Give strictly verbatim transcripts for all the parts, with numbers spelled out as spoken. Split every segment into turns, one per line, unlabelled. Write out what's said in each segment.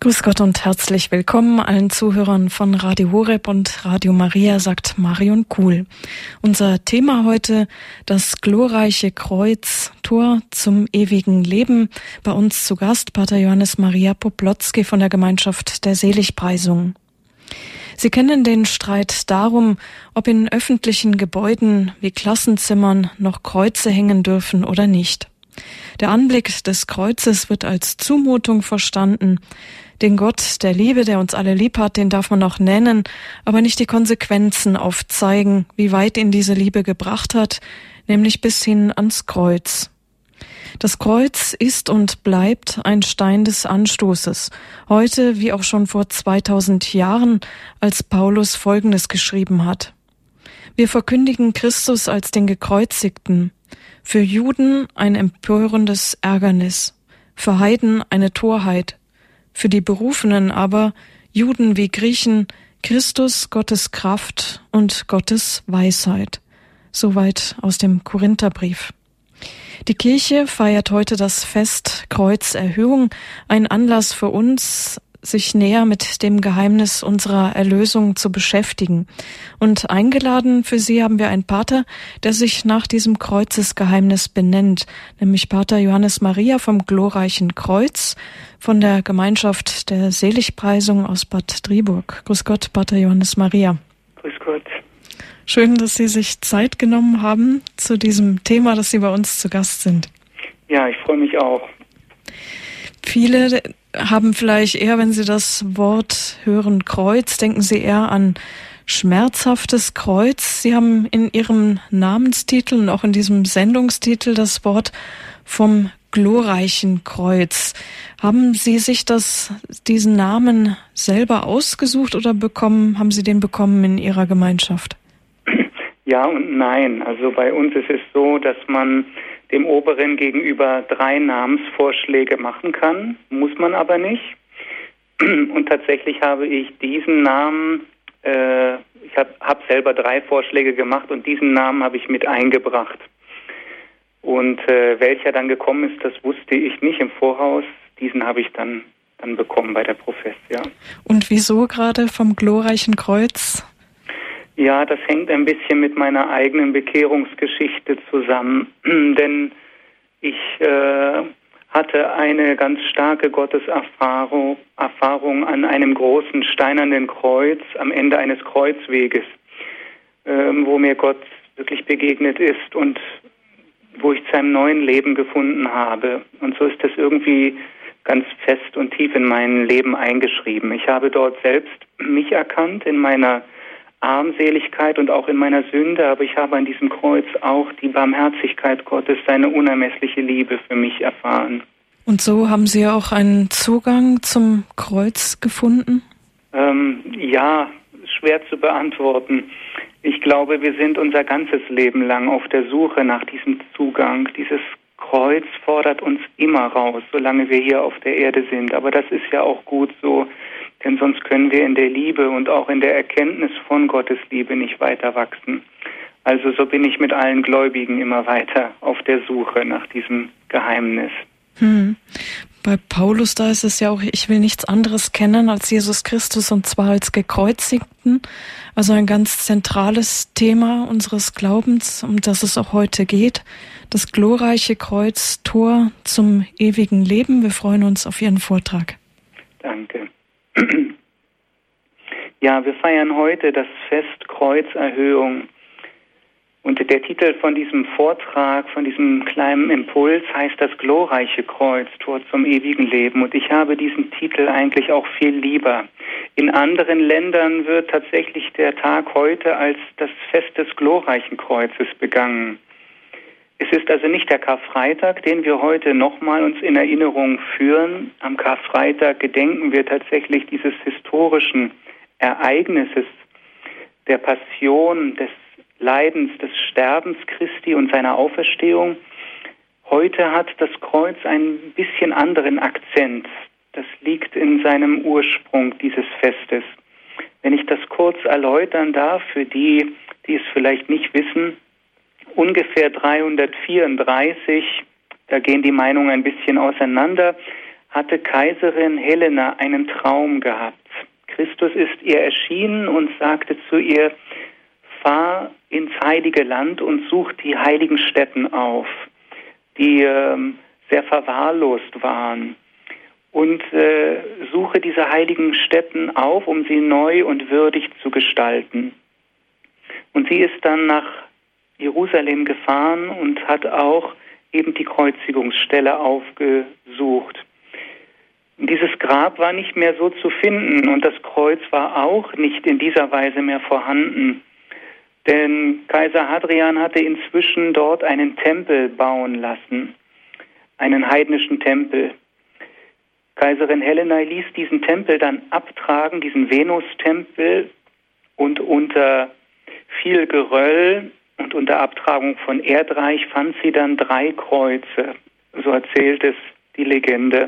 Grüß Gott und herzlich willkommen allen Zuhörern von Radio Horeb und Radio Maria, sagt Marion Kuhl. Unser Thema heute, das glorreiche Kreuz, Tor zum ewigen Leben. Bei uns zu Gast Pater Johannes Maria Poplotzky von der Gemeinschaft der Seligpreisung. Sie kennen den Streit darum, ob in öffentlichen Gebäuden wie Klassenzimmern noch Kreuze hängen dürfen oder nicht. Der Anblick des Kreuzes wird als Zumutung verstanden. Den Gott der Liebe, der uns alle lieb hat, den darf man auch nennen, aber nicht die Konsequenzen aufzeigen, wie weit ihn diese Liebe gebracht hat, nämlich bis hin ans Kreuz. Das Kreuz ist und bleibt ein Stein des Anstoßes. Heute, wie auch schon vor zweitausend Jahren, als Paulus Folgendes geschrieben hat. Wir verkündigen Christus als den Gekreuzigten. Für Juden ein empörendes Ärgernis, für Heiden eine Torheit, für die Berufenen aber, Juden wie Griechen, Christus Gottes Kraft und Gottes Weisheit. Soweit aus dem Korintherbrief. Die Kirche feiert heute das Fest Kreuzerhöhung, ein Anlass für uns, sich näher mit dem Geheimnis unserer Erlösung zu beschäftigen. Und eingeladen für Sie haben wir einen Pater, der sich nach diesem Kreuzesgeheimnis benennt, nämlich Pater Johannes Maria vom glorreichen Kreuz von der Gemeinschaft der Seligpreisung aus Bad Driburg. Grüß Gott, Pater Johannes Maria.
Grüß Gott.
Schön, dass Sie sich Zeit genommen haben zu diesem Thema, dass Sie bei uns zu Gast sind.
Ja, ich freue mich auch.
Viele haben vielleicht eher, wenn sie das Wort hören, Kreuz, denken sie eher an schmerzhaftes Kreuz. Sie haben in Ihrem Namenstitel und auch in diesem Sendungstitel das Wort vom glorreichen Kreuz. Haben Sie sich das, diesen Namen selber ausgesucht oder bekommen, haben Sie den bekommen in Ihrer Gemeinschaft?
Ja und nein. Also bei uns ist es so, dass man dem Oberen gegenüber drei Namensvorschläge machen kann, muss man aber nicht. Und tatsächlich habe ich diesen Namen, äh, ich habe hab selber drei Vorschläge gemacht und diesen Namen habe ich mit eingebracht. Und äh, welcher dann gekommen ist, das wusste ich nicht im Voraus. Diesen habe ich dann, dann bekommen bei der Profess, ja.
Und wieso gerade vom glorreichen Kreuz?
Ja, das hängt ein bisschen mit meiner eigenen Bekehrungsgeschichte zusammen, denn ich äh, hatte eine ganz starke Gotteserfahrung Erfahrung an einem großen steinernen Kreuz am Ende eines Kreuzweges, äh, wo mir Gott wirklich begegnet ist und wo ich zu einem neuen Leben gefunden habe. Und so ist das irgendwie ganz fest und tief in mein Leben eingeschrieben. Ich habe dort selbst mich erkannt in meiner Armseligkeit und auch in meiner Sünde, aber ich habe an diesem Kreuz auch die Barmherzigkeit Gottes, seine unermessliche Liebe für mich erfahren.
Und so haben Sie auch einen Zugang zum Kreuz gefunden?
Ähm, ja, schwer zu beantworten. Ich glaube, wir sind unser ganzes Leben lang auf der Suche nach diesem Zugang. Dieses Kreuz fordert uns immer raus, solange wir hier auf der Erde sind. Aber das ist ja auch gut so. Denn sonst können wir in der Liebe und auch in der Erkenntnis von Gottes Liebe nicht weiter wachsen. Also so bin ich mit allen Gläubigen immer weiter auf der Suche nach diesem Geheimnis.
Hm. Bei Paulus, da ist es ja auch, ich will nichts anderes kennen als Jesus Christus und zwar als Gekreuzigten. Also ein ganz zentrales Thema unseres Glaubens, um das es auch heute geht. Das glorreiche Kreuz, Tor zum ewigen Leben. Wir freuen uns auf Ihren Vortrag.
Danke. Ja, wir feiern heute das Fest Kreuzerhöhung. Und der Titel von diesem Vortrag, von diesem kleinen Impuls heißt das glorreiche Kreuz, Tor zum ewigen Leben. Und ich habe diesen Titel eigentlich auch viel lieber. In anderen Ländern wird tatsächlich der Tag heute als das Fest des glorreichen Kreuzes begangen. Es ist also nicht der Karfreitag, den wir heute nochmal uns in Erinnerung führen. Am Karfreitag gedenken wir tatsächlich dieses historischen Ereignisses der Passion, des Leidens, des Sterbens Christi und seiner Auferstehung. Heute hat das Kreuz einen bisschen anderen Akzent. Das liegt in seinem Ursprung dieses Festes. Wenn ich das kurz erläutern darf, für die, die es vielleicht nicht wissen, ungefähr dreihundertvierunddreißig, da gehen die Meinungen ein bisschen auseinander, hatte Kaiserin Helena einen Traum gehabt. Christus ist ihr erschienen und sagte zu ihr, fahr ins heilige Land und such die heiligen Stätten auf, die ähm, sehr verwahrlost waren. Und äh, suche diese heiligen Stätten auf, um sie neu und würdig zu gestalten. Und sie ist dann nach Jerusalem gefahren und hat auch eben die Kreuzigungsstelle aufgesucht. Dieses Grab war nicht mehr so zu finden und das Kreuz war auch nicht in dieser Weise mehr vorhanden. Denn Kaiser Hadrian hatte inzwischen dort einen Tempel bauen lassen, einen heidnischen Tempel. Kaiserin Helena ließ diesen Tempel dann abtragen, diesen Venustempel, und unter viel Geröll und unter Abtragung von Erdreich fand sie dann drei Kreuze. So erzählt es die Legende.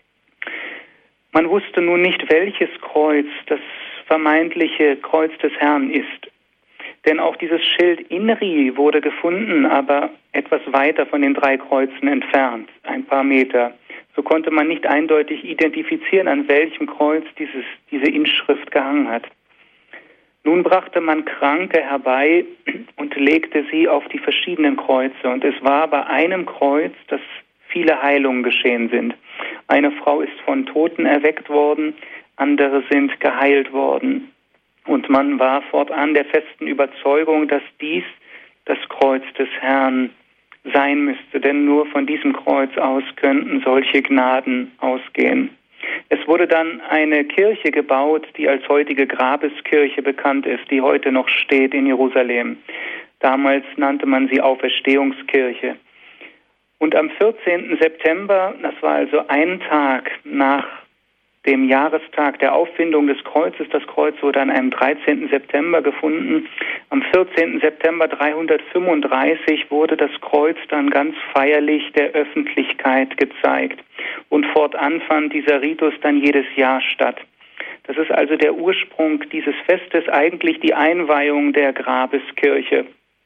Man wusste nun nicht, welches Kreuz das vermeintliche Kreuz des Herrn ist. Denn auch dieses Schild Inri wurde gefunden, aber etwas weiter von den drei Kreuzen entfernt, ein paar Meter. So konnte man nicht eindeutig identifizieren, an welchem Kreuz dieses, diese Inschrift gehangen hat. Nun brachte man Kranke herbei und legte sie auf die verschiedenen Kreuze. Und es war bei einem Kreuz, dass viele Heilungen geschehen sind. Eine Frau ist von Toten erweckt worden, andere sind geheilt worden. Und man war fortan der festen Überzeugung, dass dies das Kreuz des Herrn sein müsste, denn nur von diesem Kreuz aus könnten solche Gnaden ausgehen. Es wurde dann eine Kirche gebaut, die als heutige Grabeskirche bekannt ist, die heute noch steht in Jerusalem. Damals nannte man sie Auferstehungskirche. Und am vierzehnten September, das war also ein Tag nach dem Jahrestag der Auffindung des Kreuzes, das Kreuz wurde an einem dreizehnten September gefunden, am vierzehnten September dreihundertfünfunddreißig wurde das Kreuz dann ganz feierlich der Öffentlichkeit gezeigt. Und fortan fand dieser Ritus dann jedes Jahr statt. Das ist also der Ursprung dieses Festes, eigentlich die Einweihung der Grabeskirche.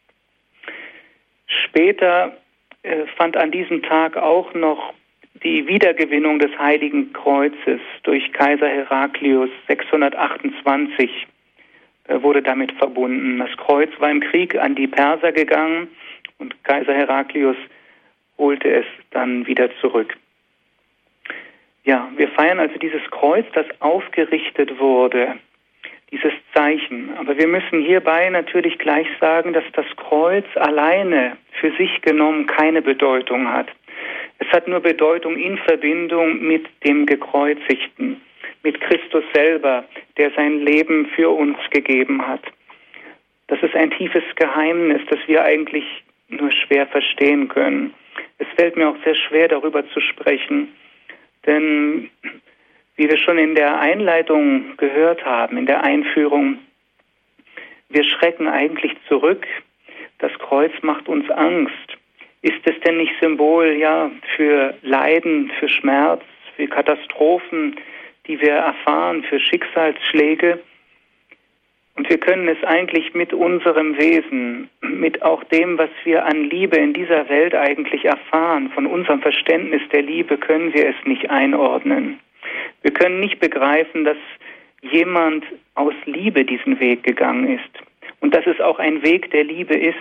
Später äh, fand an diesem Tag auch noch die Wiedergewinnung des Heiligen Kreuzes durch Kaiser Heraklius sechshundertachtundzwanzig äh, wurde damit verbunden. Das Kreuz war im Krieg an die Perser gegangen und Kaiser Heraklius holte es dann wieder zurück. Ja, wir feiern also dieses Kreuz, das aufgerichtet wurde, dieses Zeichen. Aber wir müssen hierbei natürlich gleich sagen, dass das Kreuz alleine für sich genommen keine Bedeutung hat. Es hat nur Bedeutung in Verbindung mit dem Gekreuzigten, mit Christus selber, der sein Leben für uns gegeben hat. Das ist ein tiefes Geheimnis, das wir eigentlich nur schwer verstehen können. Es fällt mir auch sehr schwer, darüber zu sprechen, denn wie wir schon in der Einleitung gehört haben, in der Einführung, wir schrecken eigentlich zurück. Das Kreuz macht uns Angst. Ist es denn nicht Symbol, ja, für Leiden, für Schmerz, für Katastrophen, die wir erfahren, für Schicksalsschläge? Und wir können es eigentlich mit unserem Wesen, mit auch dem, was wir an Liebe in dieser Welt eigentlich erfahren, von unserem Verständnis der Liebe, können wir es nicht einordnen. Wir können nicht begreifen, dass jemand aus Liebe diesen Weg gegangen ist und dass es auch ein Weg der Liebe ist.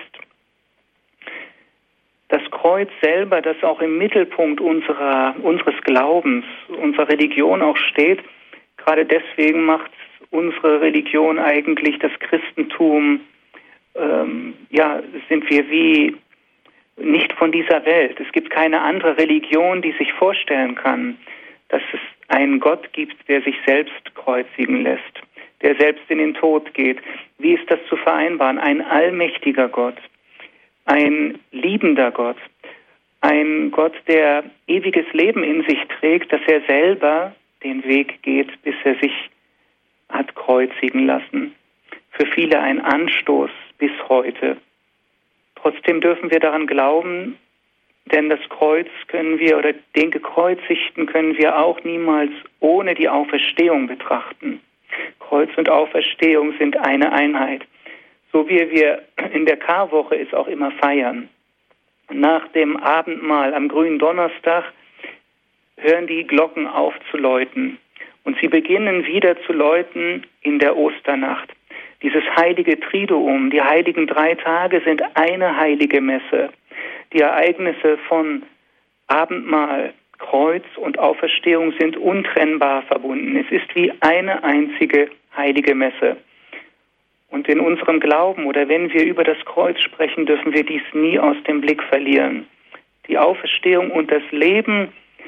Das Kreuz selber, das auch im Mittelpunkt unserer, unseres Glaubens, unserer Religion auch steht, gerade deswegen macht unsere Religion eigentlich das Christentum, ähm, ja, sind wir wie nicht von dieser Welt. Es gibt keine andere Religion, die sich vorstellen kann, dass es einen Gott gibt, der sich selbst kreuzigen lässt, der selbst in den Tod geht. Wie ist das zu vereinbaren? Ein allmächtiger Gott, ein liebender Gott, ein Gott, der ewiges Leben in sich trägt, dass er selber den Weg geht, bis er sich hat kreuzigen lassen. Für viele ein Anstoß bis heute. Trotzdem dürfen wir daran glauben, denn das Kreuz können wir, oder den Gekreuzigten können wir auch niemals ohne die Auferstehung betrachten. Kreuz und Auferstehung sind eine Einheit. So wie wir in der Karwoche es auch immer feiern. Nach dem Abendmahl am grünen Donnerstag hören die Glocken auf zu läuten. Und sie beginnen wieder zu läuten in der Osternacht. Dieses heilige Triduum, die heiligen drei Tage sind eine heilige Messe. Die Ereignisse von Abendmahl, Kreuz und Auferstehung sind untrennbar verbunden. Es ist wie eine einzige heilige Messe. Und in unserem Glauben oder wenn wir über das Kreuz sprechen, dürfen wir dies nie aus dem Blick verlieren. Die Auferstehung und das Leben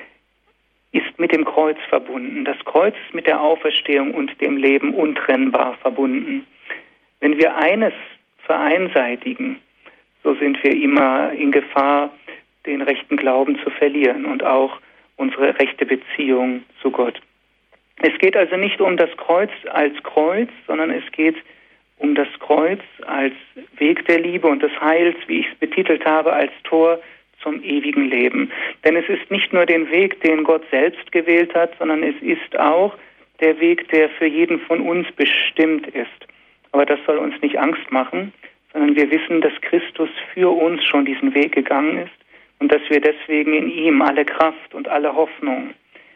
ist mit dem Kreuz verbunden. Das Kreuz ist mit der Auferstehung und dem Leben untrennbar verbunden. Wenn wir eines vereinseitigen, so sind wir immer in Gefahr, den rechten Glauben zu verlieren und auch unsere rechte Beziehung zu Gott. Es geht also nicht um das Kreuz als Kreuz, sondern es geht um das Kreuz als Weg der Liebe und des Heils, wie ich es betitelt habe, als Tor zum ewigen Leben. Denn es ist nicht nur den Weg, den Gott selbst gewählt hat, sondern es ist auch der Weg, der für jeden von uns bestimmt ist. Aber das soll uns nicht Angst machen, sondern wir wissen, dass Christus für uns schon diesen Weg gegangen ist und dass wir deswegen in ihm alle Kraft und alle Hoffnung,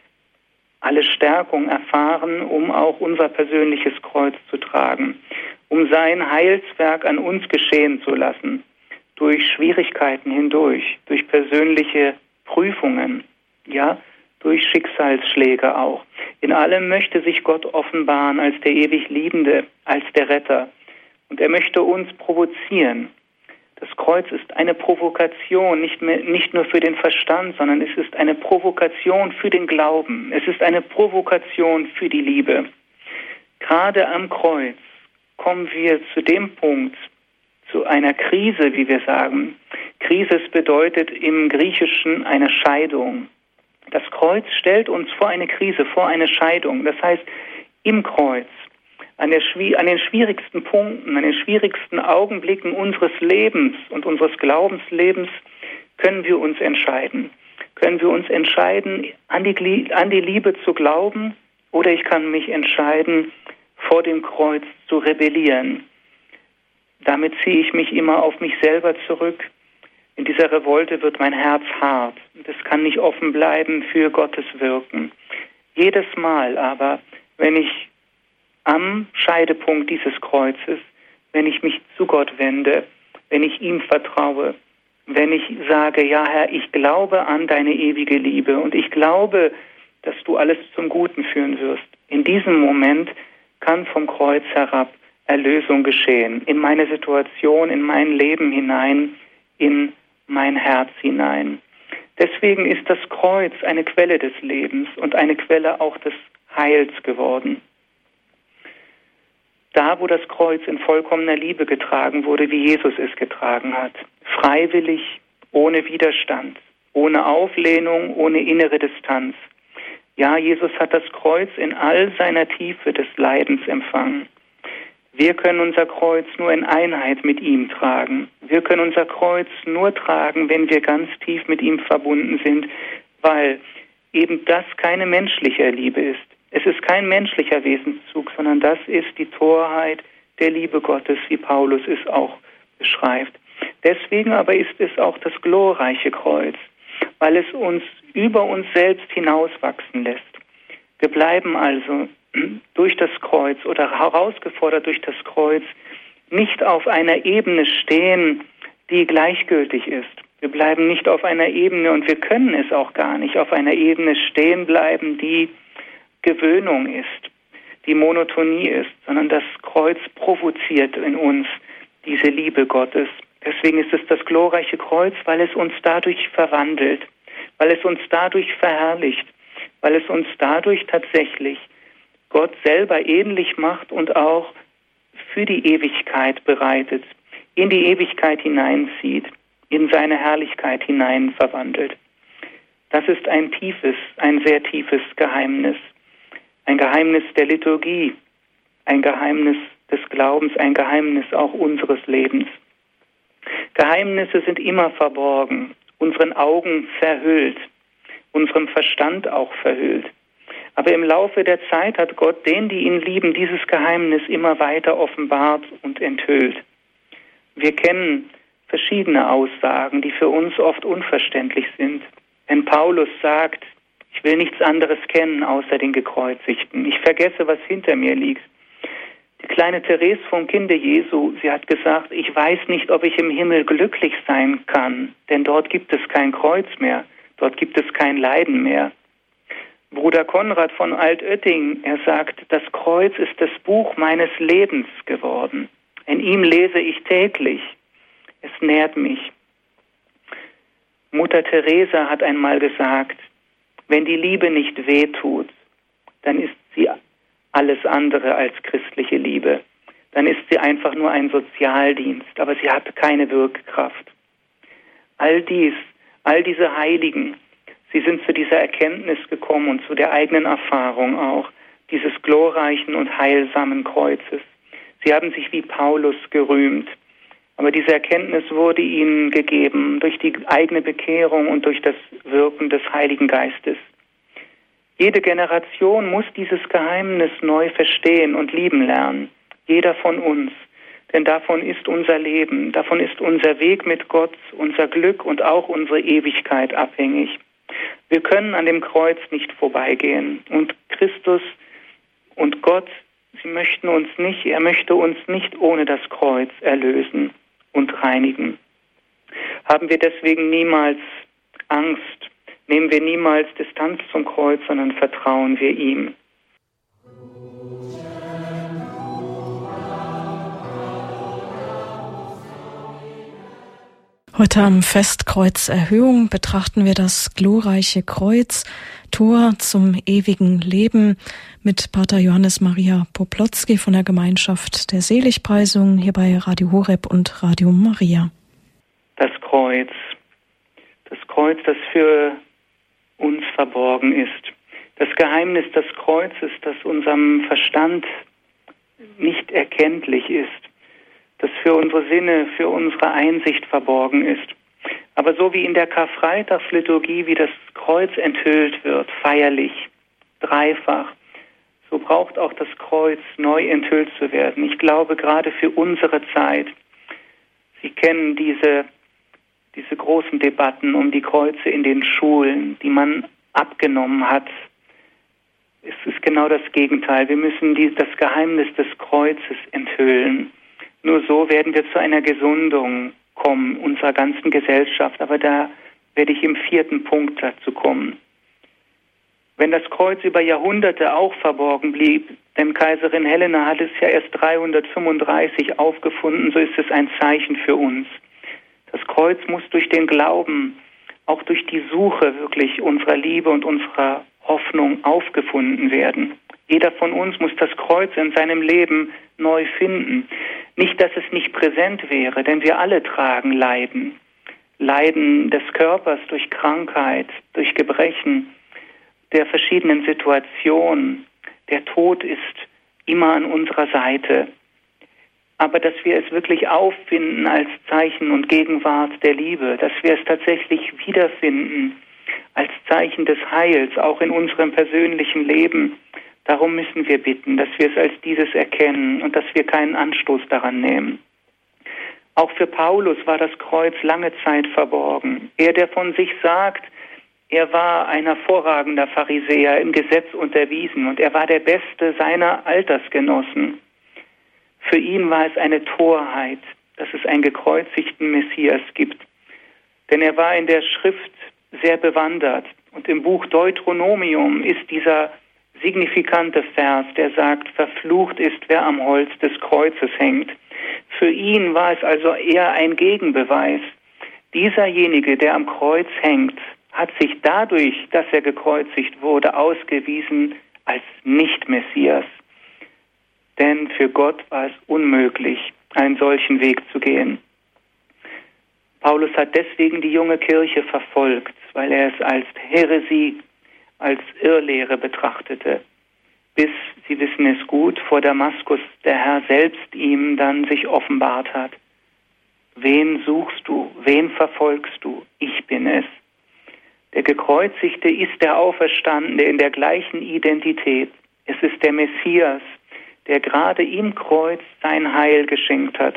alle Stärkung erfahren, um auch unser persönliches Kreuz zu tragen, um sein Heilswerk an uns geschehen zu lassen, durch Schwierigkeiten hindurch, durch persönliche Prüfungen, ja, durch Schicksalsschläge auch. In allem möchte sich Gott offenbaren als der ewig Liebende, als der Retter. Und er möchte uns provozieren. Das Kreuz ist eine Provokation, nicht mehr, nicht nur für den Verstand, sondern es ist eine Provokation für den Glauben. Es ist eine Provokation für die Liebe. Gerade am Kreuz kommen wir zu dem Punkt, zu einer Krise, wie wir sagen. Krise bedeutet im Griechischen eine Scheidung. Das Kreuz stellt uns vor eine Krise, vor eine Scheidung. Das heißt, im Kreuz, an, der, an den schwierigsten Punkten, an den schwierigsten Augenblicken unseres Lebens und unseres Glaubenslebens können wir uns entscheiden. Können wir uns entscheiden, an die, an die Liebe zu glauben, oder ich kann mich entscheiden, vor dem Kreuz zu rebellieren. Damit ziehe ich mich immer auf mich selber zurück. In dieser Revolte wird mein Herz hart. Das kann nicht offen bleiben für Gottes Wirken. Jedes Mal aber, wenn ich am Scheidepunkt dieses Kreuzes, wenn ich mich zu Gott wende, wenn ich ihm vertraue, wenn ich sage, ja Herr, ich glaube an deine ewige Liebe und ich glaube, dass du alles zum Guten führen wirst. In diesem Moment kann vom Kreuz herab Erlösung geschehen, in meine Situation, in mein Leben hinein, in mein Herz hinein. Deswegen ist das Kreuz eine Quelle des Lebens und eine Quelle auch des Heils geworden. Da, wo das Kreuz in vollkommener Liebe getragen wurde, wie Jesus es getragen hat, freiwillig, ohne Widerstand, ohne Auflehnung, ohne innere Distanz. Ja, Jesus hat das Kreuz in all seiner Tiefe des Leidens empfangen. Wir können unser Kreuz nur in Einheit mit ihm tragen. Wir können unser Kreuz nur tragen, wenn wir ganz tief mit ihm verbunden sind, weil eben das keine menschliche Liebe ist. Es ist kein menschlicher Wesenszug, sondern das ist die Torheit der Liebe Gottes, wie Paulus es auch beschreibt. Deswegen aber ist es auch das glorreiche Kreuz, weil es uns über uns selbst hinauswachsen lässt. Wir bleiben also durch das Kreuz oder herausgefordert durch das Kreuz nicht auf einer Ebene stehen, die gleichgültig ist. Wir bleiben nicht auf einer Ebene und wir können es auch gar nicht auf einer Ebene stehen bleiben, die Gewöhnung ist, die Monotonie ist, sondern das Kreuz provoziert in uns diese Liebe Gottes. Deswegen ist es das glorreiche Kreuz, weil es uns dadurch verwandelt, weil es uns dadurch verherrlicht, weil es uns dadurch tatsächlich Gott selber ähnlich macht und auch für die Ewigkeit bereitet, in die Ewigkeit hineinzieht, in seine Herrlichkeit hinein verwandelt. Das ist ein tiefes, ein sehr tiefes Geheimnis. Ein Geheimnis der Liturgie, ein Geheimnis des Glaubens, ein Geheimnis auch unseres Lebens. Geheimnisse sind immer verborgen, unseren Augen verhüllt, unserem Verstand auch verhüllt. Aber im Laufe der Zeit hat Gott denen, die ihn lieben, dieses Geheimnis immer weiter offenbart und enthüllt. Wir kennen verschiedene Aussagen, die für uns oft unverständlich sind. Wenn Paulus sagt, Ich will nichts anderes kennen außer den Gekreuzigten. Ich vergesse, was hinter mir liegt. Die kleine Therese vom Kinde Jesu, sie hat gesagt, ich weiß nicht, ob ich im Himmel glücklich sein kann, denn dort gibt es kein Kreuz mehr, dort gibt es kein Leiden mehr. Bruder Konrad von Altötting, er sagt, das Kreuz ist das Buch meines Lebens geworden. In ihm lese ich täglich. Es nährt mich. Mutter Teresa hat einmal gesagt, wenn die Liebe nicht wehtut, dann ist sie alles andere als christliche Liebe. Dann ist sie einfach nur ein Sozialdienst, aber sie hat keine Wirkkraft. All dies, all diese Heiligen, sie sind zu dieser Erkenntnis gekommen und zu der eigenen Erfahrung auch dieses glorreichen und heilsamen Kreuzes. Sie haben sich wie Paulus gerühmt, aber diese Erkenntnis wurde ihnen gegeben durch die eigene Bekehrung und durch das Wirken des Heiligen Geistes. Jede Generation muss dieses Geheimnis neu verstehen und lieben lernen. Jeder von uns. Denn davon ist unser Leben, davon ist unser Weg mit Gott, unser Glück und auch unsere Ewigkeit abhängig. Wir können an dem Kreuz nicht vorbeigehen. Und Christus und Gott, sie möchten uns nicht, er möchte uns nicht ohne das Kreuz erlösen und reinigen. Haben wir deswegen niemals Angst, nehmen wir niemals Distanz zum Kreuz, sondern vertrauen wir ihm.
Heute am Fest Kreuzerhöhung betrachten wir das glorreiche Kreuz, Tor zum ewigen Leben, mit Pater Johannes Maria Poplotzky von der Gemeinschaft der Seligpreisung hier bei Radio Horeb und Radio Maria.
Das Kreuz, das Kreuz, das für uns verborgen ist. Das Geheimnis des Kreuzes, das unserem Verstand nicht erkenntlich ist, das für unsere Sinne, für unsere Einsicht verborgen ist. Aber so wie in der Karfreitagsliturgie, wie das Kreuz enthüllt wird, feierlich, dreifach, so braucht auch das Kreuz neu enthüllt zu werden. Ich glaube, gerade für unsere Zeit, Sie kennen diese, diese großen Debatten um die Kreuze in den Schulen, die man abgenommen hat. Es ist genau das Gegenteil. Wir müssen die, das Geheimnis des Kreuzes enthüllen. Nur so werden wir zu einer Gesundung kommen, unserer ganzen Gesellschaft. Aber da werde ich im vierten Punkt dazu kommen. Wenn das Kreuz über Jahrhunderte auch verborgen blieb, denn Kaiserin Helena hat es ja erst dreihundertfünfunddreißig aufgefunden, so ist es ein Zeichen für uns. Das Kreuz muss durch den Glauben, auch durch die Suche wirklich unserer Liebe und unserer Hoffnung aufgefunden werden. Jeder von uns muss das Kreuz in seinem Leben neu finden. Nicht, dass es nicht präsent wäre, denn wir alle tragen Leiden. Leiden des Körpers durch Krankheit, durch Gebrechen, der verschiedenen Situationen. Der Tod ist immer an unserer Seite. Aber dass wir es wirklich auffinden als Zeichen und Gegenwart der Liebe, dass wir es tatsächlich wiederfinden als Zeichen des Heils, auch in unserem persönlichen Leben. Darum müssen wir bitten, dass wir es als dieses erkennen und dass wir keinen Anstoß daran nehmen. Auch für Paulus war das Kreuz lange Zeit verborgen. Er, der von sich sagt, er war ein hervorragender Pharisäer, im Gesetz unterwiesen, und er war der Beste seiner Altersgenossen. Für ihn war es eine Torheit, dass es einen gekreuzigten Messias gibt. Denn er war in der Schrift sehr bewandert. Und im Buch Deuteronomium ist dieser signifikante Vers, der sagt, verflucht ist, wer am Holz des Kreuzes hängt. Für ihn war es also eher ein Gegenbeweis. Dieserjenige, der am Kreuz hängt, hat sich dadurch, dass er gekreuzigt wurde, ausgewiesen als Nicht-Messias. Denn für Gott war es unmöglich, einen solchen Weg zu gehen. Paulus hat deswegen die junge Kirche verfolgt, weil er es als Häresie, als Irrlehre betrachtete, bis, Sie wissen es gut, vor Damaskus der Herr selbst ihm dann sich offenbart hat. Wen suchst du? Wen verfolgst du? Ich bin es. Der Gekreuzigte ist der Auferstandene in der gleichen Identität. Es ist der Messias, der gerade im Kreuz sein Heil geschenkt hat.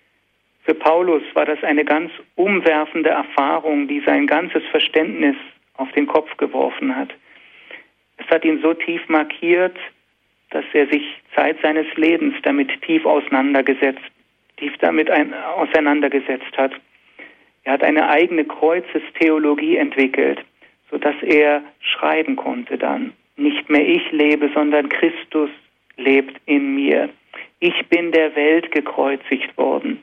Für Paulus war das eine ganz umwerfende Erfahrung, die sein ganzes Verständnis auf den Kopf geworfen hat. Es hat ihn so tief markiert, dass er sich Zeit seines Lebens damit tief auseinandergesetzt, tief damit ein, auseinandergesetzt hat. Er hat eine eigene Kreuzestheologie entwickelt, sodass er schreiben konnte dann: Nicht mehr ich lebe, sondern Christus lebt in mir. Ich bin der Welt gekreuzigt worden.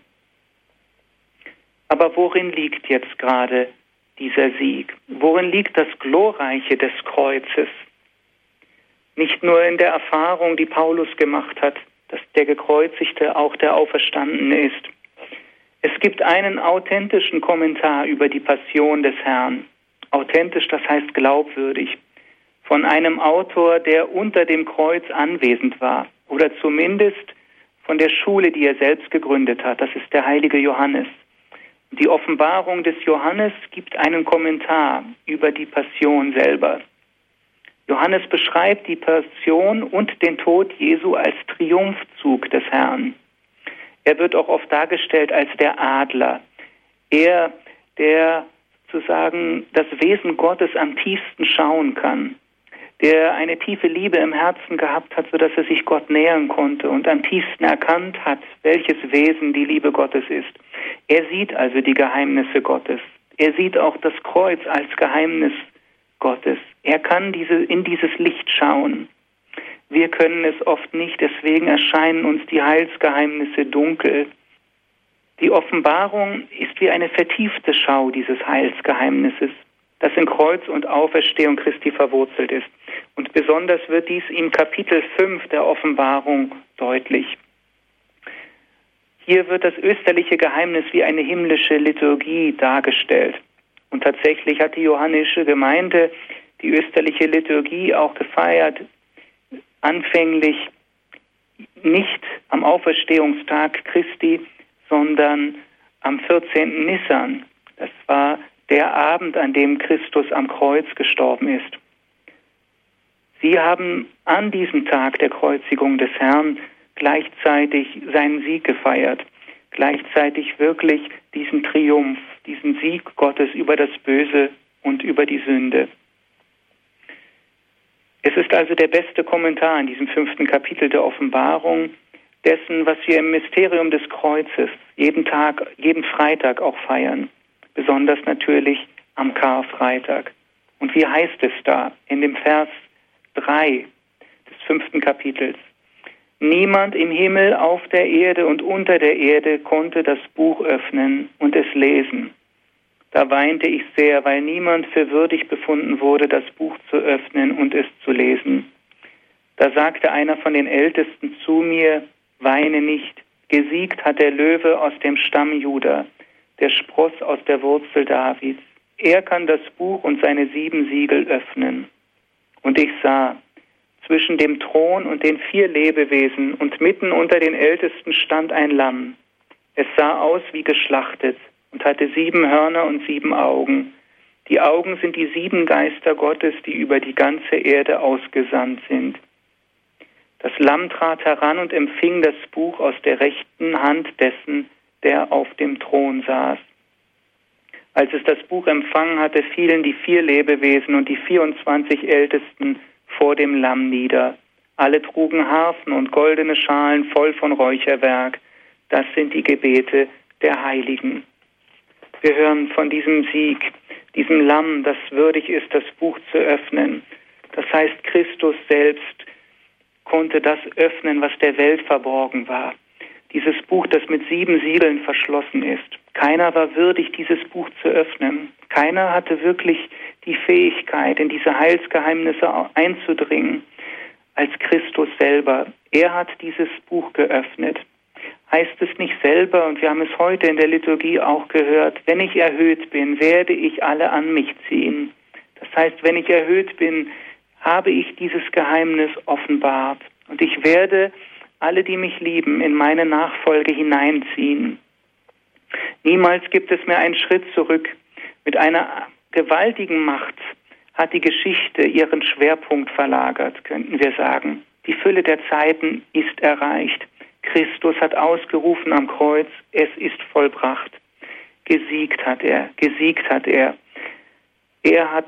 Aber worin liegt jetzt gerade dieser Sieg? Worin liegt das Glorreiche des Kreuzes? Nicht nur in der Erfahrung, die Paulus gemacht hat, dass der Gekreuzigte auch der Auferstandene ist. Es gibt einen authentischen Kommentar über die Passion des Herrn. Authentisch, das heißt glaubwürdig. Von einem Autor, der unter dem Kreuz anwesend war. Oder zumindest von der Schule, die er selbst gegründet hat. Das ist der heilige Johannes. Die Offenbarung des Johannes gibt einen Kommentar über die Passion selber. Johannes beschreibt die Passion und den Tod Jesu als Triumphzug des Herrn. Er wird auch oft dargestellt als der Adler. Er, der sozusagen das Wesen Gottes am tiefsten schauen kann, der eine tiefe Liebe im Herzen gehabt hat, sodass er sich Gott nähern konnte und am tiefsten erkannt hat, welches Wesen die Liebe Gottes ist. Er sieht also die Geheimnisse Gottes. Er sieht auch das Kreuz als Geheimnis Gottes. Er kann diese, in dieses Licht schauen. Wir können es oft nicht, deswegen erscheinen uns die Heilsgeheimnisse dunkel. Die Offenbarung ist wie eine vertiefte Schau dieses Heilsgeheimnisses, das in Kreuz und Auferstehung Christi verwurzelt ist. Und besonders wird dies im Kapitel fünf der Offenbarung deutlich. Hier wird das österliche Geheimnis wie eine himmlische Liturgie dargestellt. Und tatsächlich hat die johannische Gemeinde die österliche Liturgie auch gefeiert, anfänglich nicht am Auferstehungstag Christi, sondern am vierzehnten Nissan. Das war der Abend, an dem Christus am Kreuz gestorben ist. Sie haben an diesem Tag der Kreuzigung des Herrn gleichzeitig seinen Sieg gefeiert, gleichzeitig wirklich diesen Triumph, diesen Sieg Gottes über das Böse und über die Sünde. Es ist also der beste Kommentar in diesem fünften Kapitel der Offenbarung dessen, was wir im Mysterium des Kreuzes jeden Tag, jeden Freitag auch feiern. Besonders natürlich am Karfreitag. Und wie heißt es da in dem Vers drei des fünften Kapitels? Niemand im Himmel, auf der Erde und unter der Erde konnte das Buch öffnen und es lesen. Da weinte ich sehr, weil niemand für würdig befunden wurde, das Buch zu öffnen und es zu lesen. Da sagte einer von den Ältesten zu mir: Weine nicht, gesiegt hat der Löwe aus dem Stamm Juda, der Spross aus der Wurzel Davids. Er kann das Buch und seine sieben Siegel öffnen. Und ich sah, zwischen dem Thron und den vier Lebewesen und mitten unter den Ältesten stand ein Lamm. Es sah aus wie geschlachtet und hatte sieben Hörner und sieben Augen. Die Augen sind die sieben Geister Gottes, die über die ganze Erde ausgesandt sind. Das Lamm trat heran und empfing das Buch aus der rechten Hand dessen, der auf dem Thron saß. Als es das Buch empfangen hatte, fielen die vier Lebewesen und die vierundzwanzig Ältesten vor dem Lamm nieder. Alle trugen Harfen und goldene Schalen voll von Räucherwerk. Das sind die Gebete der Heiligen. Wir hören von diesem Sieg, diesem Lamm, das würdig ist, das Buch zu öffnen. Das heißt, Christus selbst konnte das öffnen, was der Welt verborgen war. Dieses Buch, das mit sieben Siegeln verschlossen ist. Keiner war würdig, dieses Buch zu öffnen. Keiner hatte wirklich die Fähigkeit, in diese Heilsgeheimnisse einzudringen, als Christus selber. Er hat dieses Buch geöffnet. Heißt es nicht selber, und wir haben es heute in der Liturgie auch gehört, wenn ich erhöht bin, werde ich alle an mich ziehen. Das heißt, wenn ich erhöht bin, habe ich dieses Geheimnis offenbart. Und ich werde alle, die mich lieben, in meine Nachfolge hineinziehen. Niemals gibt es mehr einen Schritt zurück. Mit einer gewaltigen Macht hat die Geschichte ihren Schwerpunkt verlagert, könnten wir sagen. Die Fülle der Zeiten ist erreicht. Christus hat ausgerufen am Kreuz, es ist vollbracht. Gesiegt hat er, gesiegt hat er. Er hat das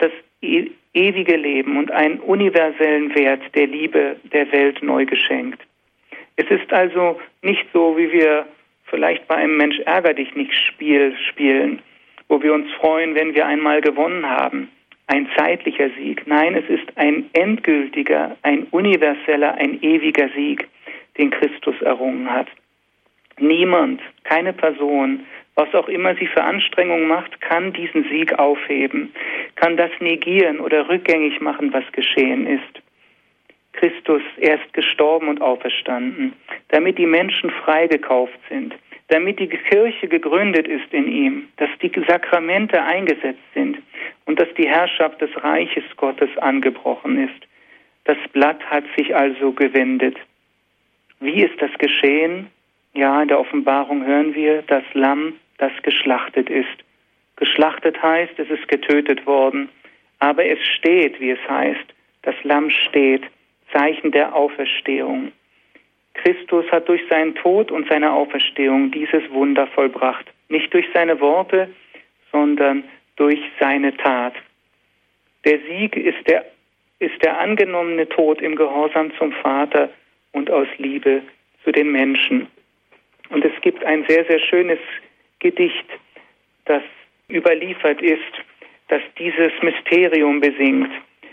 e- ewige Leben und einen universellen Wert der Liebe der Welt neu geschenkt. Es ist also nicht so, wie wir vielleicht bei einem Mensch ärger dich nicht Spiel spielen, wo wir uns freuen, wenn wir einmal gewonnen haben. Ein zeitlicher Sieg. Nein, es ist ein endgültiger, ein universeller, ein ewiger Sieg, den Christus errungen hat. Niemand, keine Person, was auch immer sie für Anstrengungen macht, kann diesen Sieg aufheben, kann das negieren oder rückgängig machen, was geschehen ist. Christus, er ist gestorben und auferstanden, damit die Menschen freigekauft sind, damit die Kirche gegründet ist in ihm, dass die Sakramente eingesetzt sind und dass die Herrschaft des Reiches Gottes angebrochen ist. Das Blatt hat sich also gewendet. Wie ist das geschehen? Ja, in der Offenbarung hören wir, das Lamm, das geschlachtet ist. Geschlachtet heißt, es ist getötet worden, aber es steht, wie es heißt. Das Lamm steht, Zeichen der Auferstehung. Christus hat durch seinen Tod und seine Auferstehung dieses Wunder vollbracht. Nicht durch seine Worte, sondern durch seine Tat. Der Sieg ist der, ist der angenommene Tod im Gehorsam zum Vater und aus Liebe zu den Menschen. Und es gibt ein sehr, sehr schönes Gedicht, das überliefert ist, das dieses Mysterium besingt,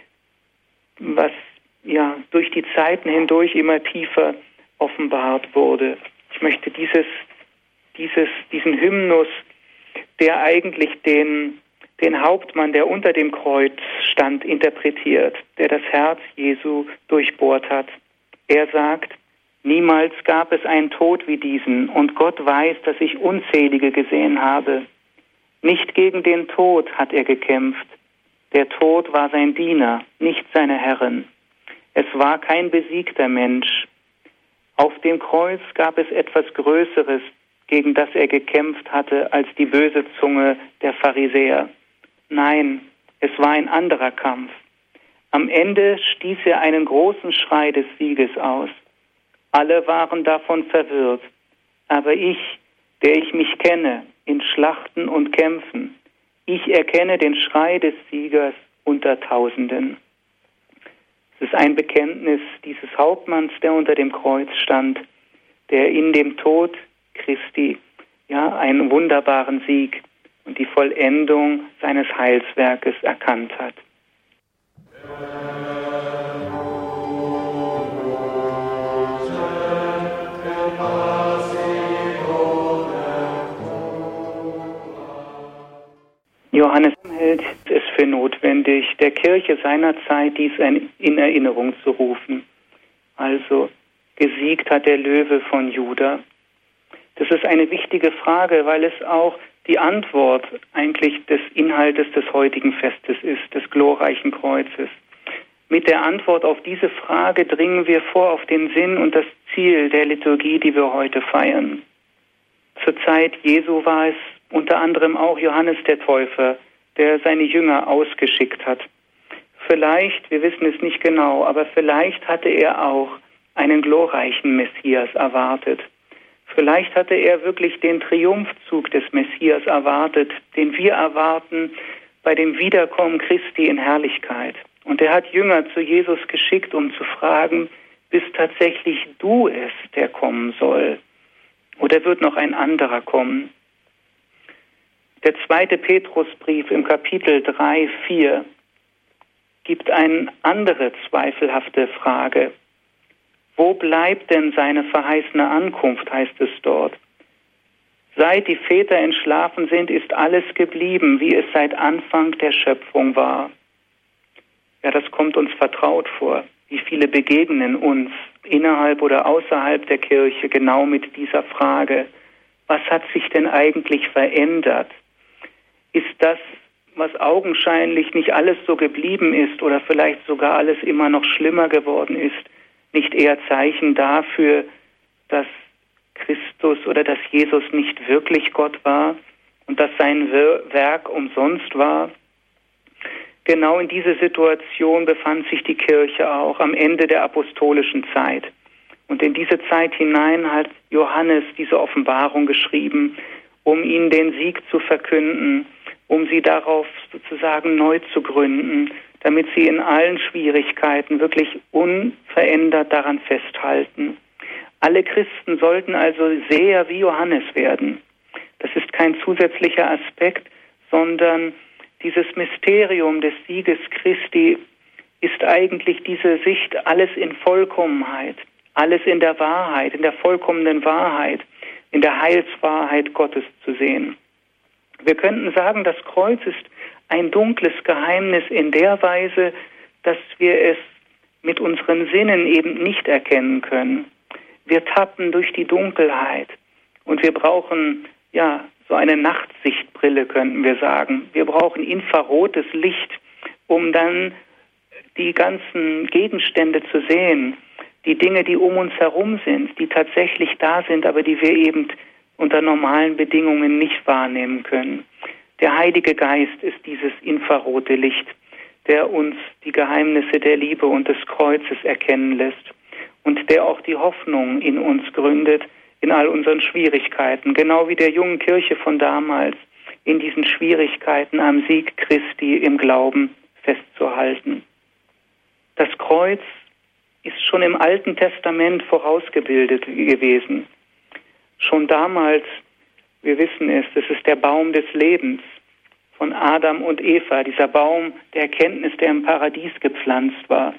was ja durch die Zeiten hindurch immer tiefer offenbart wurde. Ich möchte dieses, dieses, diesen Hymnus, der eigentlich den, den Hauptmann, der unter dem Kreuz stand, interpretiert, der das Herz Jesu durchbohrt hat. Er sagt: Niemals gab es einen Tod wie diesen, und Gott weiß, dass ich unzählige gesehen habe. Nicht gegen den Tod hat er gekämpft. Der Tod war sein Diener, nicht seine Herrin. Es war kein besiegter Mensch. Auf dem Kreuz gab es etwas Größeres, gegen das er gekämpft hatte, als die böse Zunge der Pharisäer. Nein, es war ein anderer Kampf. Am Ende stieß er einen großen Schrei des Sieges aus. Alle waren davon verwirrt. Aber ich, der ich mich kenne, in Schlachten und Kämpfen, ich erkenne den Schrei des Siegers unter Tausenden. Es ist ein Bekenntnis dieses Hauptmanns, der unter dem Kreuz stand, der in dem Tod Christi ja einen wunderbaren Sieg und die Vollendung seines Heilswerkes erkannt hat. Johannes hält es für notwendig, der Kirche seiner Zeit dies in Erinnerung zu rufen. Also, gesiegt hat der Löwe von Juda. Das ist eine wichtige Frage, weil es auch die Antwort eigentlich des Inhaltes des heutigen Festes ist, des glorreichen Kreuzes. Mit der Antwort auf diese Frage dringen wir vor auf den Sinn und das Ziel der Liturgie, die wir heute feiern. Zur Zeit Jesu war es unter anderem auch Johannes der Täufer, der seine Jünger ausgeschickt hat. Vielleicht, wir wissen es nicht genau, aber vielleicht hatte er auch einen glorreichen Messias erwartet. Vielleicht hatte er wirklich den Triumphzug des Messias erwartet, den wir erwarten bei dem Wiederkommen Christi in Herrlichkeit. Und er hat Jünger zu Jesus geschickt, um zu fragen: Bist tatsächlich du es, der kommen soll? Oder wird noch ein anderer kommen? Der zweite Petrusbrief im Kapitel drei, vier gibt eine andere zweifelhafte Frage. Wo bleibt denn seine verheißene Ankunft, heißt es dort. Seit die Väter entschlafen sind, ist alles geblieben, wie es seit Anfang der Schöpfung war. Ja, das kommt uns vertraut vor. Wie viele begegnen uns innerhalb oder außerhalb der Kirche genau mit dieser Frage: Was hat sich denn eigentlich verändert? Ist das, was augenscheinlich nicht alles so geblieben ist oder vielleicht sogar alles immer noch schlimmer geworden ist, nicht eher Zeichen dafür, dass Christus oder dass Jesus nicht wirklich Gott war und dass sein Werk umsonst war? Genau in diese Situation befand sich die Kirche auch am Ende der apostolischen Zeit. Und in diese Zeit hinein hat Johannes diese Offenbarung geschrieben, um ihnen den Sieg zu verkünden, um sie darauf sozusagen neu zu gründen, damit sie in allen Schwierigkeiten wirklich unverändert daran festhalten. Alle Christen sollten also Seher wie Johannes werden. Das ist kein zusätzlicher Aspekt, sondern dieses Mysterium des Sieges Christi ist eigentlich diese Sicht, alles in Vollkommenheit, alles in der Wahrheit, in der vollkommenen Wahrheit, in der Heilswahrheit Gottes zu sehen. Wir könnten sagen, das Kreuz ist ein dunkles Geheimnis in der Weise, dass wir es mit unseren Sinnen eben nicht erkennen können. Wir tappen durch die Dunkelheit und wir brauchen, ja, so eine Nachtsichtbrille, könnten wir sagen. Wir brauchen infrarotes Licht, um dann die ganzen Gegenstände zu sehen, die Dinge, die um uns herum sind, die tatsächlich da sind, aber die wir eben unter normalen Bedingungen nicht wahrnehmen können. Der Heilige Geist ist dieses infrarote Licht, der uns die Geheimnisse der Liebe und des Kreuzes erkennen lässt und der auch die Hoffnung in uns gründet, in all unseren Schwierigkeiten, genau wie der jungen Kirche von damals, in diesen Schwierigkeiten am Sieg Christi im Glauben festzuhalten. Das Kreuz ist schon im Alten Testament vorausgebildet gewesen. Schon damals, wir wissen es, das ist der Baum des Lebens von Adam und Eva, dieser Baum der Erkenntnis, der im Paradies gepflanzt war.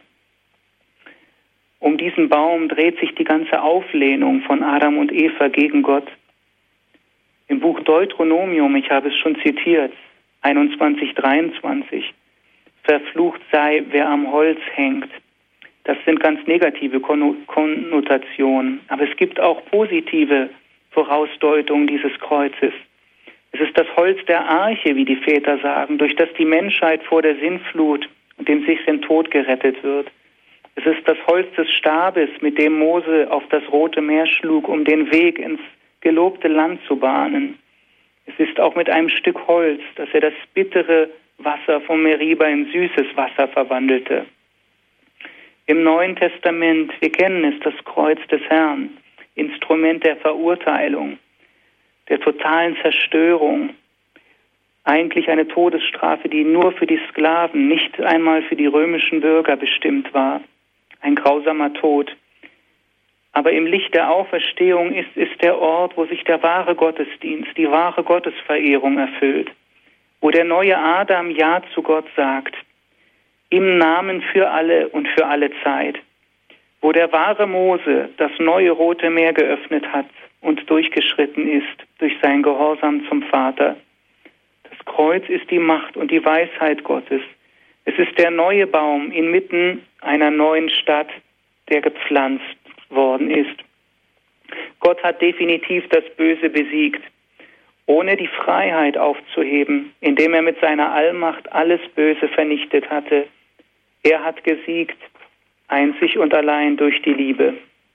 Um diesen Baum dreht sich die ganze Auflehnung von Adam und Eva gegen Gott. Im Buch Deuteronomium, ich habe es schon zitiert, einundzwanzig, dreiundzwanzig, verflucht sei, wer am Holz hängt. Das sind ganz negative Konnotationen, aber es gibt auch positive Vorausdeutungen dieses Kreuzes. Es ist das Holz der Arche, wie die Väter sagen, durch das die Menschheit vor der Sintflut und dem sich den Tod gerettet wird. Es ist das Holz des Stabes, mit dem Mose auf das Rote Meer schlug, um den Weg ins gelobte Land zu bahnen. Es ist auch mit einem Stück Holz, dass er das bittere Wasser vom Meriba in süßes Wasser verwandelte. Im Neuen Testament, wir kennen es, das Kreuz des Herrn, Instrument der Verurteilung, der totalen Zerstörung, eigentlich eine Todesstrafe, die nur für die Sklaven, nicht einmal für die römischen Bürger bestimmt war. Ein grausamer Tod. Aber im Licht der Auferstehung ist es der Ort, wo sich der wahre Gottesdienst, die wahre Gottesverehrung erfüllt, wo der neue Adam Ja zu Gott sagt, im Namen für alle und für alle Zeit, wo der wahre Mose das neue Rote Meer geöffnet hat und durchgeschritten ist durch sein Gehorsam zum Vater. Das Kreuz ist die Macht und die Weisheit Gottes. Es ist der neue Baum inmitten einer neuen Stadt, der gepflanzt worden ist. Gott hat definitiv das Böse besiegt, ohne die Freiheit aufzuheben, indem er mit seiner Allmacht alles Böse vernichtet hatte. Er hat gesiegt, einzig und allein durch die Liebe.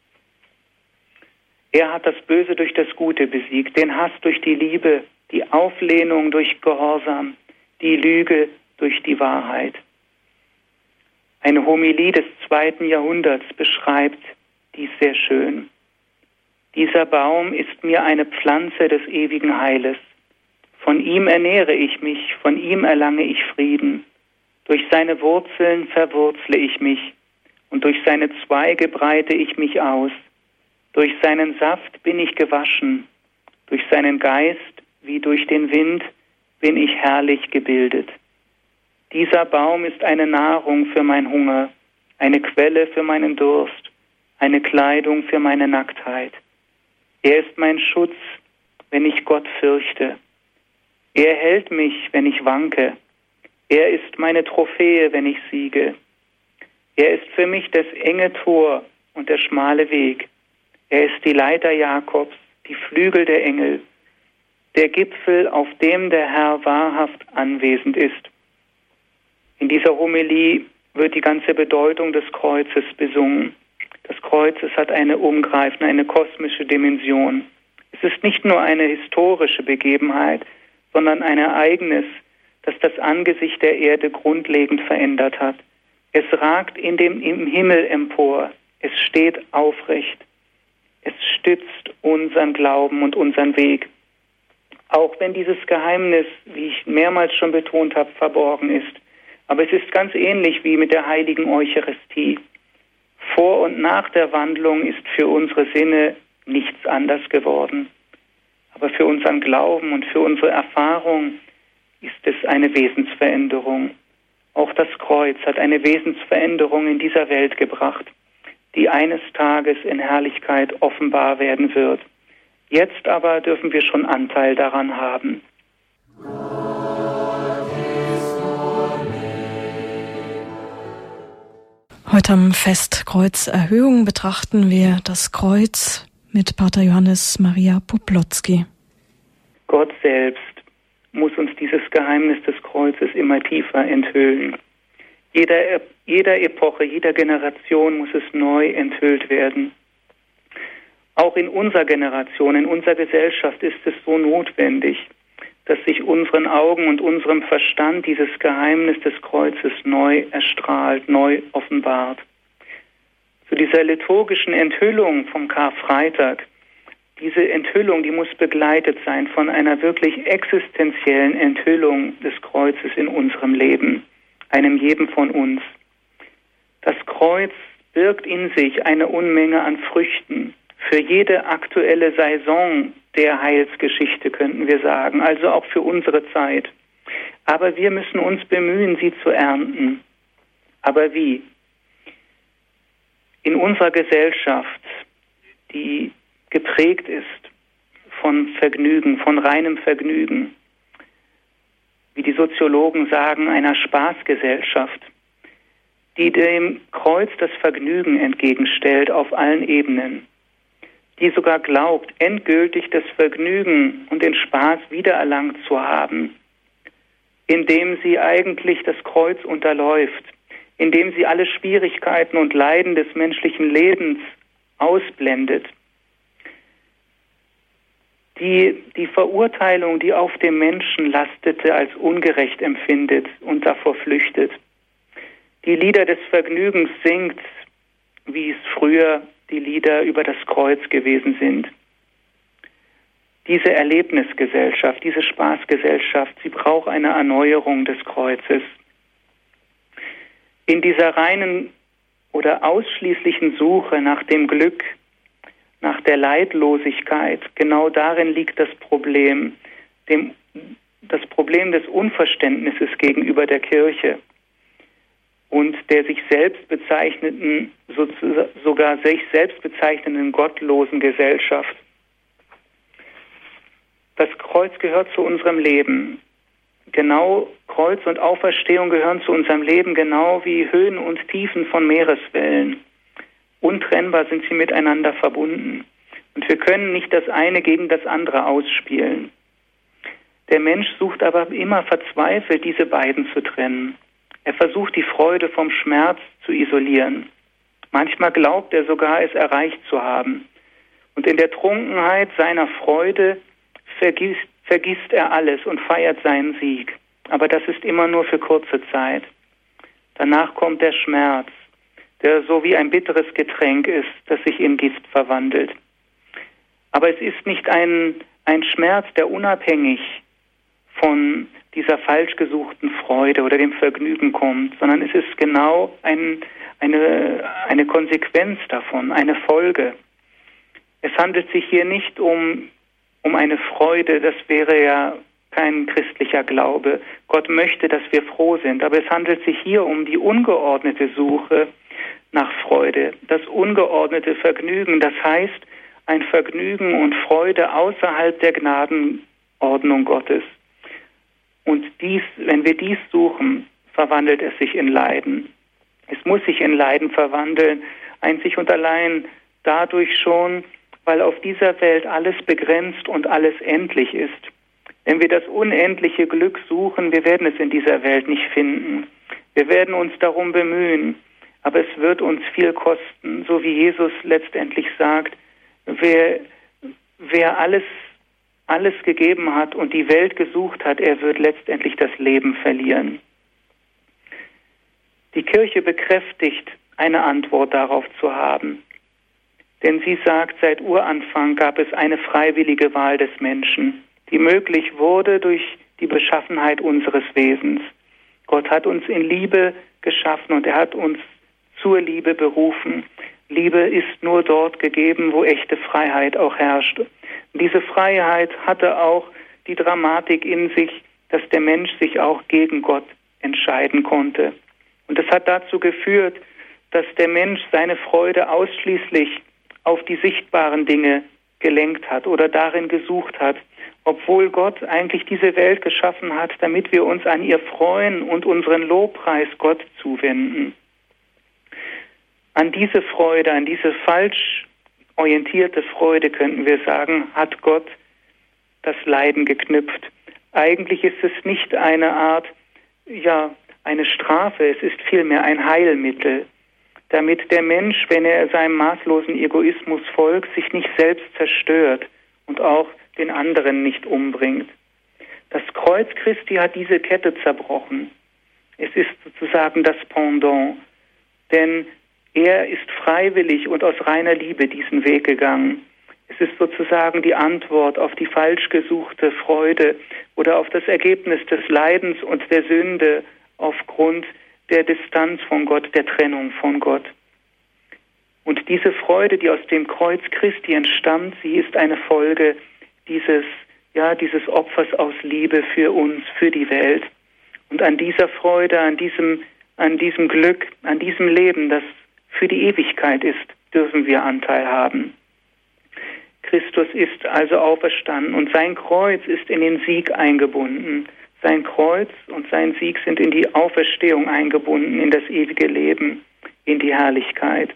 Er hat das Böse durch das Gute besiegt, den Hass durch die Liebe, die Auflehnung durch Gehorsam, die Lüge durch die Wahrheit. Eine Homilie des zweiten Jahrhunderts beschreibt dies sehr schön. Dieser Baum ist mir eine Pflanze des ewigen Heiles. Von ihm ernähre ich mich, von ihm erlange ich Frieden. Durch seine Wurzeln verwurzle ich mich und durch seine Zweige breite ich mich aus. Durch seinen Saft bin ich gewaschen, durch seinen Geist wie durch den Wind bin ich herrlich gebildet. Dieser Baum ist eine Nahrung für mein Hunger, eine Quelle für meinen Durst, eine Kleidung für meine Nacktheit. Er ist mein Schutz, wenn ich Gott fürchte. Er hält mich, wenn ich wanke. Er ist meine Trophäe, wenn ich siege. Er ist für mich das enge Tor und der schmale Weg. Er ist die Leiter Jakobs, die Flügel der Engel, der Gipfel, auf dem der Herr wahrhaft anwesend ist. In dieser Homilie wird die ganze Bedeutung des Kreuzes besungen. Das Kreuz, es hat eine umgreifende, eine kosmische Dimension. Es ist nicht nur eine historische Begebenheit, sondern ein Ereignis, das das Angesicht der Erde grundlegend verändert hat. Es ragt in dem, im Himmel empor. Es steht aufrecht. Es stützt unseren Glauben und unseren Weg. Auch wenn dieses Geheimnis, wie ich mehrmals schon betont habe, verborgen ist. Aber es ist ganz ähnlich wie mit der heiligen Eucharistie. Vor und nach der Wandlung ist für unsere Sinne nichts anders geworden. Aber für unseren Glauben und für unsere Erfahrung ist es eine Wesensveränderung. Auch das Kreuz hat eine Wesensveränderung in dieser Welt gebracht, die eines Tages in Herrlichkeit offenbar werden wird. Jetzt aber dürfen wir schon Anteil daran haben.
Heute am Fest Kreuzerhöhung betrachten wir das Kreuz mit Pater Johannes Maria Poplotzky.
Gott selbst muss uns dieses Geheimnis des Kreuzes immer tiefer enthüllen. Jeder, jeder Epoche, jeder Generation muss es neu enthüllt werden. Auch in unserer Generation, in unserer Gesellschaft ist es so notwendig, dass sich unseren Augen und unserem Verstand dieses Geheimnis des Kreuzes neu erstrahlt, neu offenbart. Zu dieser liturgischen Enthüllung vom Karfreitag, diese Enthüllung, die muss begleitet sein von einer wirklich existenziellen Enthüllung des Kreuzes in unserem Leben, einem jeden von uns. Das Kreuz birgt in sich eine Unmenge an Früchten für jede aktuelle Saison der Heilsgeschichte, könnten wir sagen, also auch für unsere Zeit. Aber wir müssen uns bemühen, sie zu ernten. Aber wie? In unserer Gesellschaft, die geprägt ist von Vergnügen, von reinem Vergnügen, wie die Soziologen sagen, einer Spaßgesellschaft, die dem Kreuz das Vergnügen entgegenstellt auf allen Ebenen, die sogar glaubt, endgültig das Vergnügen und den Spaß wiedererlangt zu haben, indem sie eigentlich das Kreuz unterläuft, indem sie alle Schwierigkeiten und Leiden des menschlichen Lebens ausblendet, die die Verurteilung, die auf dem Menschen lastete, als ungerecht empfindet und davor flüchtet, die Lieder des Vergnügens singt, wie es früher die Lieder über das Kreuz gewesen sind. Diese Erlebnisgesellschaft, diese Spaßgesellschaft, sie braucht eine Erneuerung des Kreuzes. In dieser reinen oder ausschließlichen Suche nach dem Glück, nach der Leidlosigkeit, genau darin liegt das Problem, dem, das Problem des Unverständnisses gegenüber der Kirche und der sich selbst bezeichneten, sogar sich selbst bezeichnenden gottlosen Gesellschaft. Das Kreuz gehört zu unserem Leben. Genau, Kreuz und Auferstehung gehören zu unserem Leben, genau wie Höhen und Tiefen von Meereswellen. Untrennbar sind sie miteinander verbunden. Und wir können nicht das eine gegen das andere ausspielen. Der Mensch sucht aber immer verzweifelt, diese beiden zu trennen. Er versucht, die Freude vom Schmerz zu isolieren. Manchmal glaubt er sogar, es erreicht zu haben. Und in der Trunkenheit seiner Freude vergisst, vergisst er alles und feiert seinen Sieg. Aber das ist immer nur für kurze Zeit. Danach kommt der Schmerz, der so wie ein bitteres Getränk ist, das sich in Gift verwandelt. Aber es ist nicht ein, ein Schmerz, der unabhängig von dieser falsch gesuchten Freude oder dem Vergnügen kommt, sondern es ist genau ein, eine, eine Konsequenz davon, eine Folge. Es handelt sich hier nicht um, um eine Freude, das wäre ja kein christlicher Glaube. Gott möchte, dass wir froh sind, aber es handelt sich hier um die ungeordnete Suche nach Freude, das ungeordnete Vergnügen, das heißt ein Vergnügen und Freude außerhalb der Gnadenordnung Gottes. Und dies, wenn wir dies suchen, verwandelt es sich in Leiden. Es muss sich in Leiden verwandeln, einzig und allein dadurch schon, weil auf dieser Welt alles begrenzt und alles endlich ist. Wenn wir das unendliche Glück suchen, wir werden es in dieser Welt nicht finden. Wir werden uns darum bemühen, aber es wird uns viel kosten, so wie Jesus letztendlich sagt, wer, wer alles alles gegeben hat und die Welt gesucht hat, er wird letztendlich das Leben verlieren. Die Kirche bekräftigt, eine Antwort darauf zu haben. Denn sie sagt, seit Uranfang gab es eine freiwillige Wahl des Menschen. die möglich wurde durch die Beschaffenheit unseres Wesens. Gott hat uns in Liebe geschaffen und er hat uns zur Liebe berufen. Liebe ist nur dort gegeben, wo echte Freiheit auch herrscht. Und diese Freiheit hatte auch die Dramatik in sich, dass der Mensch sich auch gegen Gott entscheiden konnte. Und das hat dazu geführt, dass der Mensch seine Freude ausschließlich auf die sichtbaren Dinge gelenkt hat oder darin gesucht hat, obwohl Gott eigentlich diese Welt geschaffen hat, damit wir uns an ihr freuen und unseren Lobpreis Gott zuwenden. An diese Freude, an diese falsch orientierte Freude, könnten wir sagen, hat Gott das Leiden geknüpft. Eigentlich ist es nicht eine Art, ja, eine Strafe, es ist vielmehr ein Heilmittel, damit der Mensch, wenn er seinem maßlosen Egoismus folgt, sich nicht selbst zerstört und auch den anderen nicht umbringt. Das Kreuz Christi hat diese Kette zerbrochen. Es ist sozusagen das Pendant, denn er ist freiwillig und aus reiner Liebe diesen Weg gegangen. Es ist sozusagen die Antwort auf die falsch gesuchte Freude oder auf das Ergebnis des Leidens und der Sünde aufgrund der Distanz von Gott, der Trennung von Gott. Und diese Freude, die aus dem Kreuz Christi entstammt, sie ist eine Folge dieses, ja, dieses Opfers aus Liebe für uns, für die Welt. Und an dieser Freude, an diesem, an diesem Glück, an diesem Leben, das für die Ewigkeit ist, dürfen wir Anteil haben. Christus ist also auferstanden und sein Kreuz ist in den Sieg eingebunden. Sein Kreuz und sein Sieg sind in die Auferstehung eingebunden, in das ewige Leben, in die Herrlichkeit.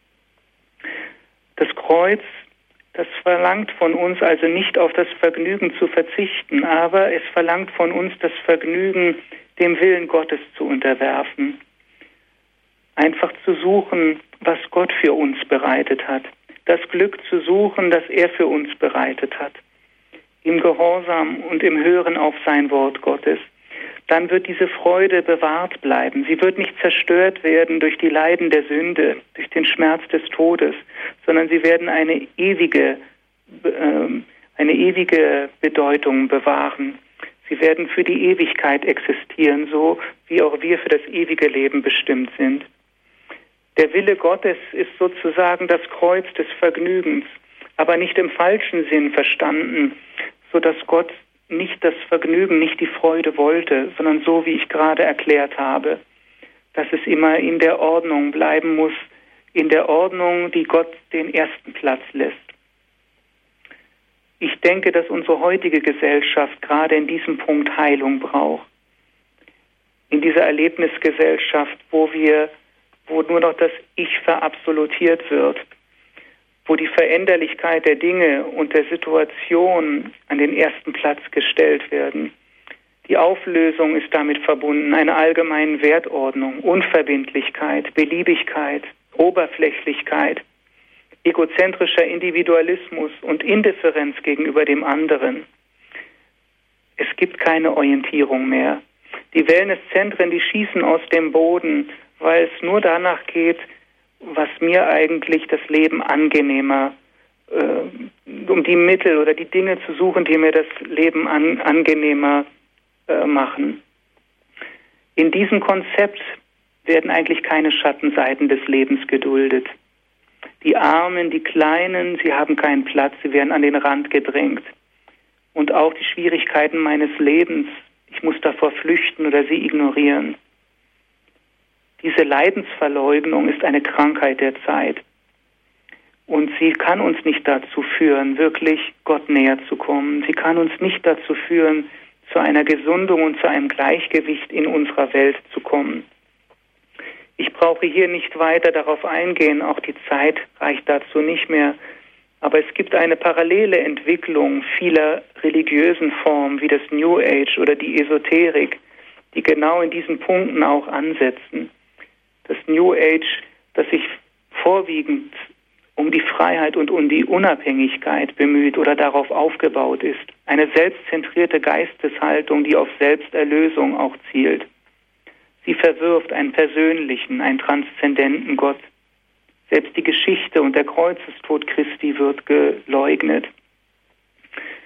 Das Kreuz, das verlangt von uns also nicht auf das Vergnügen zu verzichten, aber es verlangt von uns das Vergnügen, dem Willen Gottes zu unterwerfen. Einfach zu suchen, was Gott für uns bereitet hat. Das Glück zu suchen, das er für uns bereitet hat. Im Gehorsam und im Hören auf sein Wort Gottes. Dann wird diese Freude bewahrt bleiben. Sie wird nicht zerstört werden durch die Leiden der Sünde, durch den Schmerz des Todes, sondern sie werden eine ewige, äh, eine ewige Bedeutung bewahren. Sie werden für die Ewigkeit existieren, so wie auch wir für das ewige Leben bestimmt sind. Der Wille Gottes ist sozusagen das Kreuz des Vergnügens, aber nicht im falschen Sinn verstanden, so dass Gott nicht das Vergnügen, nicht die Freude wollte, sondern so, wie ich gerade erklärt habe, dass es immer in der Ordnung bleiben muss, in der Ordnung, die Gott den ersten Platz lässt. Ich denke, dass unsere heutige Gesellschaft gerade in diesem Punkt Heilung braucht. In dieser Erlebnisgesellschaft, wo wir, wo nur noch das Ich verabsolutiert wird, wo die Veränderlichkeit der Dinge und der Situation an den ersten Platz gestellt werden. Die Auflösung ist damit verbunden, einer allgemeinen Wertordnung, Unverbindlichkeit, Beliebigkeit, Oberflächlichkeit, egozentrischer Individualismus und Indifferenz gegenüber dem anderen. Es gibt keine Orientierung mehr. Die Wellnesszentren, die schießen aus dem Boden, weil es nur danach geht, was mir eigentlich das Leben angenehmer, äh, um die Mittel oder die Dinge zu suchen, die mir das Leben an, angenehmer äh, machen. In diesem Konzept werden eigentlich keine Schattenseiten des Lebens geduldet. Die Armen, die Kleinen, sie haben keinen Platz, sie werden an den Rand gedrängt. Und auch die Schwierigkeiten meines Lebens, ich muss davor flüchten oder sie ignorieren. Diese Leidensverleugnung ist eine Krankheit der Zeit. Und sie kann uns nicht dazu führen, wirklich Gott näher zu kommen. Sie kann uns nicht dazu führen, zu einer Gesundung und zu einem Gleichgewicht in unserer Welt zu kommen. Ich brauche hier nicht weiter darauf eingehen, auch die Zeit reicht dazu nicht mehr. Aber es gibt eine parallele Entwicklung vieler religiösen Formen, wie das New Age oder die Esoterik, die genau in diesen Punkten auch ansetzen. Das New Age, das sich vorwiegend um die Freiheit und um die Unabhängigkeit bemüht oder darauf aufgebaut ist. Eine selbstzentrierte Geisteshaltung, die auf Selbsterlösung auch zielt. Sie verwirft einen persönlichen, einen transzendenten Gott. Selbst die Geschichte und der Kreuzestod Christi wird geleugnet.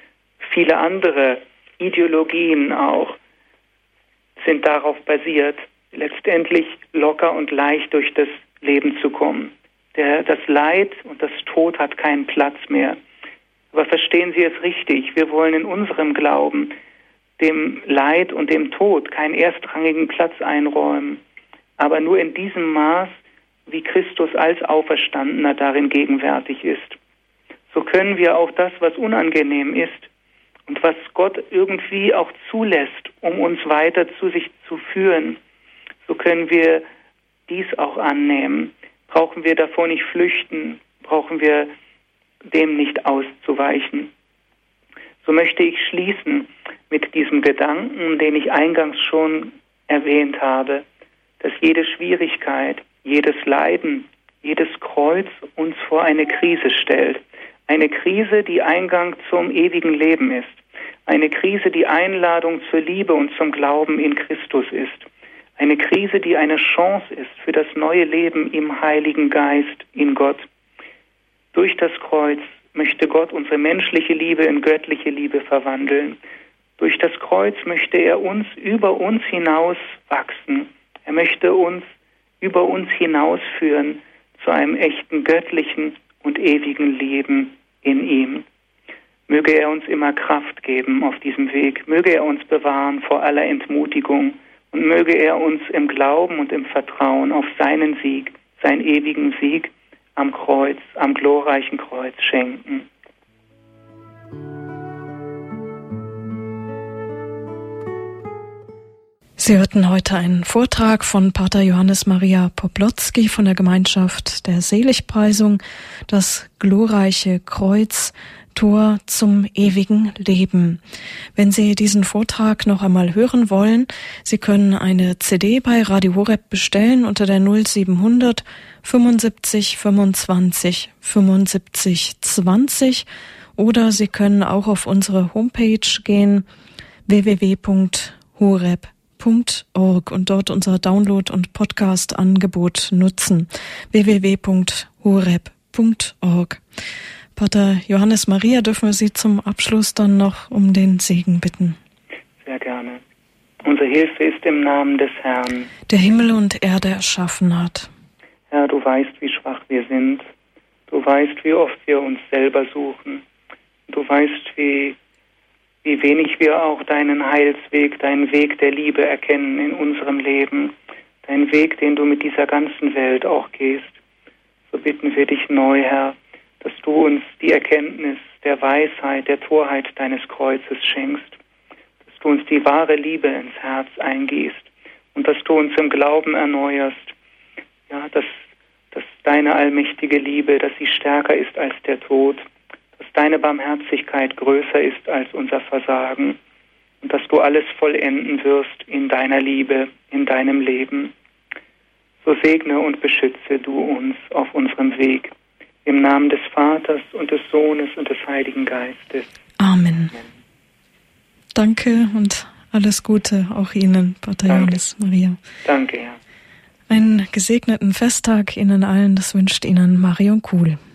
viele andere Ideologien auch sind darauf basiert, letztendlich locker und leicht durch das Leben zu kommen. Der, das Leid und das Tod hat keinen Platz mehr. Aber verstehen Sie es richtig, wir wollen in unserem Glauben dem Leid und dem Tod keinen erstrangigen Platz einräumen, aber nur in diesem Maß, wie Christus als Auferstandener darin gegenwärtig ist. So können wir auch das, was unangenehm ist und was Gott irgendwie auch zulässt, um uns weiter zu sich zu führen, so können wir dies auch annehmen. Brauchen wir davor nicht flüchten, brauchen wir dem nicht auszuweichen. So möchte ich schließen mit diesem Gedanken, den ich eingangs schon erwähnt habe, dass jede Schwierigkeit, jedes Leiden, jedes Kreuz uns vor eine Krise stellt. Eine Krise, die Eingang zum ewigen Leben ist. Eine Krise, die Einladung zur Liebe und zum Glauben in Christus ist. Eine Krise, die eine Chance ist für das neue Leben im Heiligen Geist, in Gott. Durch das Kreuz möchte Gott unsere menschliche Liebe in göttliche Liebe verwandeln. Durch das Kreuz möchte er uns über uns hinaus wachsen. Er möchte uns über uns hinausführen zu einem echten göttlichen und ewigen Leben in ihm. Möge er uns immer Kraft geben auf diesem Weg. Möge er uns bewahren vor aller Entmutigung. Und möge er uns im Glauben und im Vertrauen auf seinen Sieg, seinen ewigen Sieg am Kreuz, am glorreichen Kreuz schenken.
Sie hörten heute einen Vortrag von Pater Johannes Maria Poplotzki von der Gemeinschaft der Seligpreisung, das glorreiche Kreuz, Tor zum ewigen Leben. Wenn Sie diesen Vortrag noch einmal hören wollen, Sie können eine C D bei Radio Horeb bestellen unter der null siebenhundert fünfundsiebzig fünfundzwanzig fünfundsiebzig zwanzig oder Sie können auch auf unsere Homepage gehen, w w w punkt horeb punkt org und dort unser Download- und Podcast-Angebot nutzen, w w w punkt horeb punkt org. Pater Johannes Maria, dürfen wir Sie zum Abschluss dann noch um den Segen bitten?
Sehr gerne. Unsere Hilfe ist im Namen des Herrn,
der Himmel und Erde erschaffen hat.
Herr, du weißt, wie schwach wir sind. Du weißt, wie oft wir uns selber suchen. Du weißt, wie, wie wenig wir auch deinen Heilsweg, deinen Weg der Liebe erkennen in unserem Leben. Deinen Weg, den du mit dieser ganzen Welt auch gehst. So bitten wir dich neu, Herr, dass du uns die Erkenntnis der Weisheit, der Torheit deines Kreuzes schenkst, dass du uns die wahre Liebe ins Herz eingießt und dass du uns im Glauben erneuerst, ja, dass, dass deine allmächtige Liebe, dass sie stärker ist als der Tod, dass deine Barmherzigkeit größer ist als unser Versagen und dass du alles vollenden wirst in deiner Liebe, in deinem Leben. So segne und beschütze du uns auf unserem Weg. Im Namen des Vaters und des Sohnes und des Heiligen Geistes.
Amen. Amen. Danke und alles Gute auch Ihnen, Pater
Danke.
Johannes Maria.
Danke, ja.
Einen gesegneten Festtag Ihnen allen, das wünscht Ihnen Marion Kuhl.